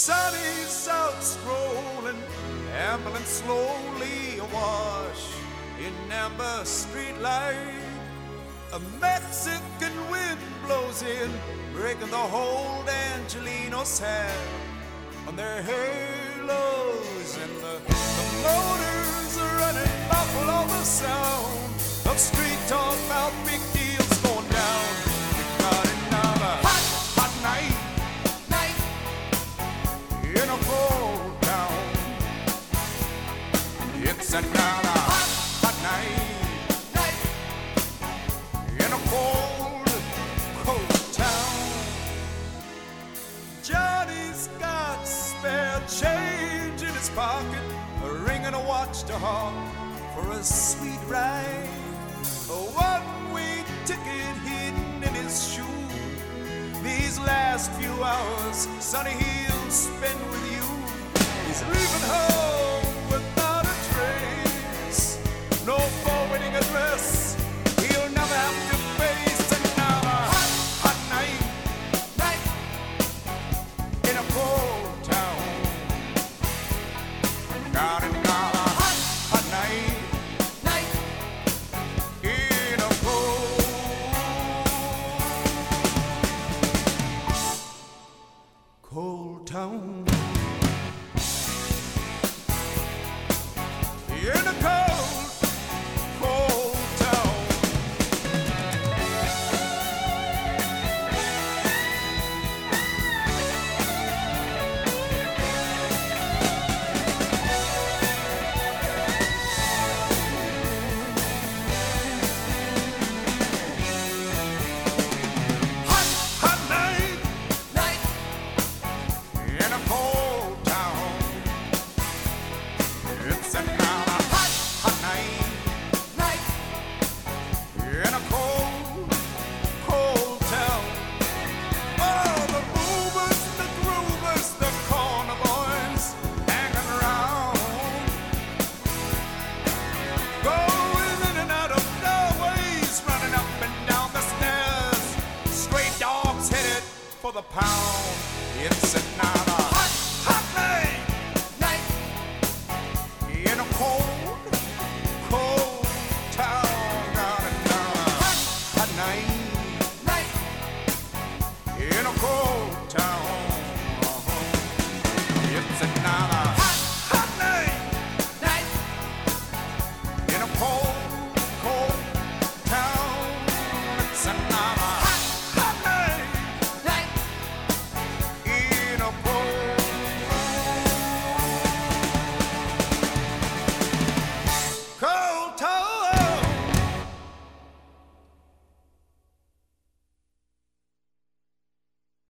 Sunny's out strolling, ambling slowly awash in amber streetlight. A Mexican wind blows in, breaking the whole Angelinos' hair on their halos, and the motors are running muffled on the sound of street talk about big deals going down. We got another hot night in a cold town. It's another hot night in a cold town. Johnny's got spare change in his pocket, a ring and a watch to hawk for a sweet ride. A one-way ticket hidden in his shoe. These last few hours, Sonny, he'll spend with you. He's leaving home without a trace, no forwarding address. He'll never have to face another hot night in a cold town. Got another hot night in a cold town. In a cold town. Hot night in a cold town. It's another hot night in a cold town. Oh, the movers, the groovers, the corner boys hanging around, going in and out of doorways, running up and down the stairs. Stray dogs headed for the pound. It's a night.